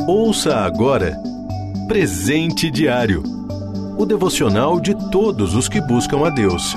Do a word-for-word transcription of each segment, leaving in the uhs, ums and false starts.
Ouça agora Presente Diário, o devocional de todos os que buscam a Deus.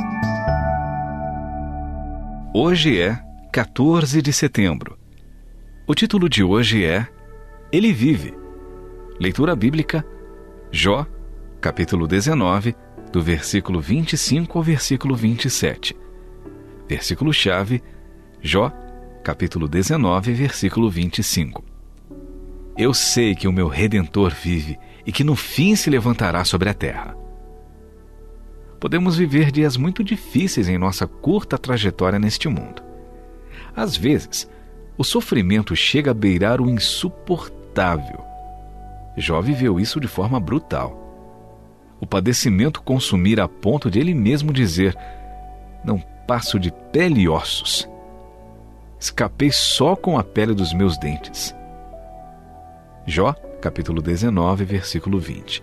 Hoje é quatorze de setembro. O título de hoje é Ele Vive. Leitura bíblica, Jó, capítulo dezenove, do versículo vinte e cinco ao versículo vinte e sete. Versículo-chave, Jó, capítulo dezenove, versículo vinte e cinco. Eu sei que o meu Redentor vive e que no fim se levantará sobre a terra. Podemos viver dias muito difíceis em nossa curta trajetória neste mundo. Às vezes, o sofrimento chega a beirar o insuportável. Jó viveu isso de forma brutal. O padecimento consumira a ponto de ele mesmo dizer: não passo de pele e ossos. Escapei só com a pele dos meus dentes. Jó, capítulo dezenove, versículo vinte.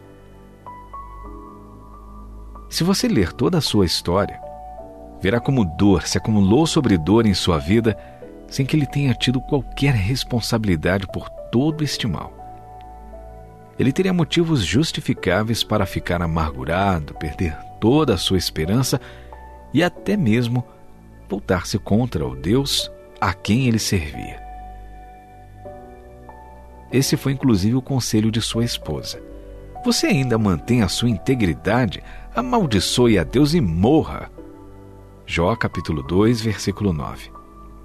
Se você ler toda a sua história, verá como dor se acumulou sobre dor em sua vida sem que ele tenha tido qualquer responsabilidade por todo este mal. Ele teria motivos justificáveis para ficar amargurado, perder toda a sua esperança e até mesmo voltar-se contra o Deus a quem ele servia. Esse foi inclusive o conselho de sua esposa. Você ainda mantém a sua integridade? Amaldiçoe a Deus e morra. Jó capítulo dois, versículo nove.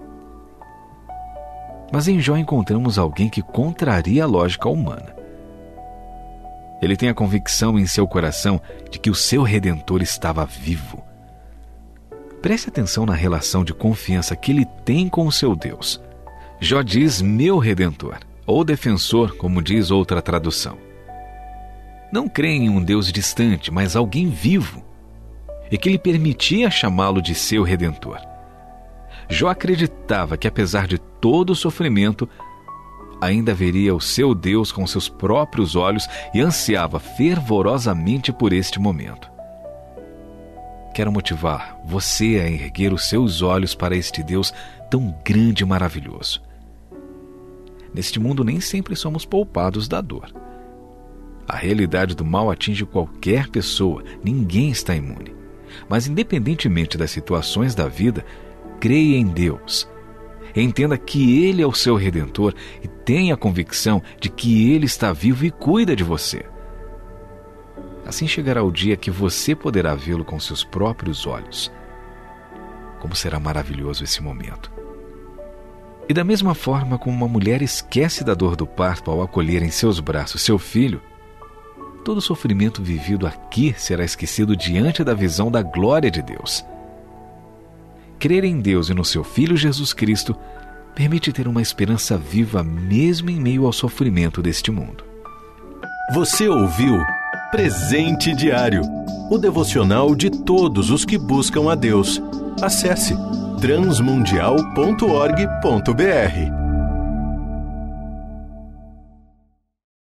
Mas em Jó encontramos alguém que contraria a lógica humana. Ele tem a convicção em seu coração de que o seu Redentor estava vivo. Preste atenção na relação de confiança que ele tem com o seu Deus. Jó diz meu Redentor, ou defensor, como diz outra tradução. Não crê em um Deus distante, mas alguém vivo, e que lhe permitia chamá-lo de seu Redentor. Jó acreditava que, apesar de todo o sofrimento, ainda veria o seu Deus com seus próprios olhos e ansiava fervorosamente por este momento. Quero motivar você a erguer os seus olhos para este Deus tão grande e maravilhoso. Neste mundo nem sempre somos poupados da dor. A realidade do mal atinge qualquer pessoa, ninguém está imune. Mas independentemente das situações da vida, creia em Deus. Entenda que Ele é o seu Redentor e tenha a convicção de que Ele está vivo e cuida de você. Assim chegará o dia que você poderá vê-lo com seus próprios olhos. Como será maravilhoso esse momento! E da mesma forma como uma mulher esquece da dor do parto ao acolher em seus braços seu filho, todo o sofrimento vivido aqui será esquecido diante da visão da glória de Deus. Crer em Deus e no seu Filho Jesus Cristo permite ter uma esperança viva mesmo em meio ao sofrimento deste mundo. Você ouviu Presente Diário, o devocional de todos os que buscam a Deus. Acesse transmundial ponto org ponto br.